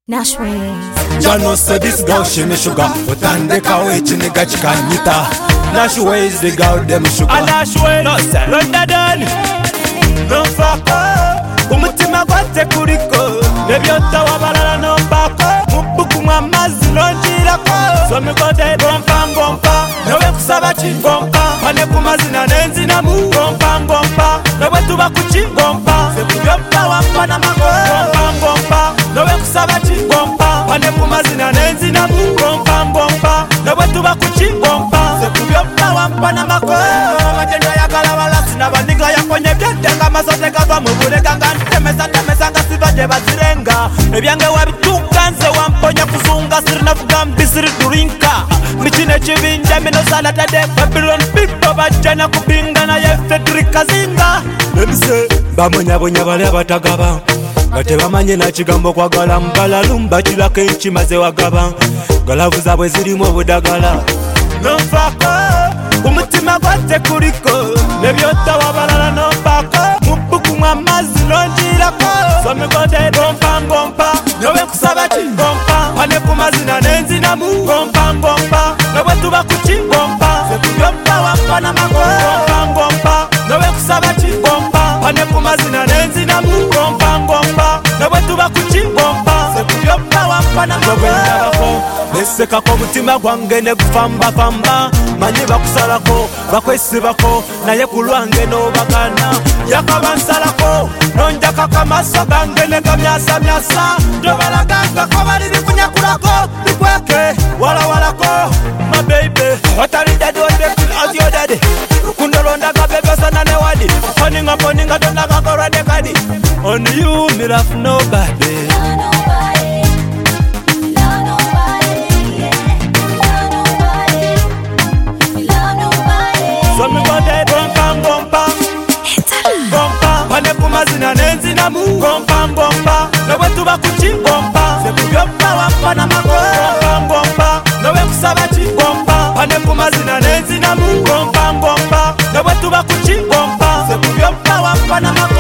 Nashways. Jano said this girl she me sugar, but and the cow chiniga chikanita. Nashways the girl them sugar. Nashways, no sir. London, no fuck. Umutima gwate kuriko, nebyota wabalala no mbako. Mubuku mwamazi lonjirako. So me go de bompa bompa, nowe kusaba chingompa. Pane kumazina nenzi na mu bompa bompa. Nowe tuba kuchingompa, se kubyompa wampa na mago. Bompa bompa, nowe kusaba chingompa. Pane kumazina nenzi na mu bompa bompa. Nowe tuba kuchingompa, se kubyompa wampa na mago. Majendo ya kalawala sina bandinga ya kwenye byendenga masote kava mubuleka ngani temesa ngasibaje bazirenga ebyange wabituka nze wamponya kuzunga sirina vuga mbisiri durinka michine chibinja mino salata de Babylon people bajana kupinga na ye Frederick Kazinga nemise bamonyabonya bali abatagaba bate bamanye na kigambo kwagala mbalalumba kilako enkimaze wagaba galavu zabwe zirimu obudagala nonfako umutima gwate kuriko nebyota wabalala nombako mubuku mwamazi lonjirako somigode bompa bompa nowe kusaba chingompa pane kumazina nenzi na mu bompa bompa nowe tuba kuchingompa sekubyompa wampa na mago bompa bompa nowe kusaba chingompa pane kumazina nenzi na mu bompa bompa nowe tuba kuchingompa sekubyompa wampa na mago neseka ko mutima gwange ne kufamba famba manye bakusalako bakwesibako naye kulwange no bakana yakabansalako nonjaka kamaso gange ne gamyasa myasa ndobalaganga ko bali kunyakulako bikweke walawalako my baby watari daddy what they feel as your daddy kundolonda ka bebe sana ne wadi poninga donda ka korade kadi on you me love nobody. So me go de bompa bompa, bompa. Pane kumazina nenzi na mu bompa bompa. Nowe tuba kuchingompa, se kubyompa wampa na mago bompa bompa. Nowe kusaba chingompa, pane kumazina nenzi na mu bompa bompa. Nowe tuba kuchingompa, se kubyompa wampa na mago.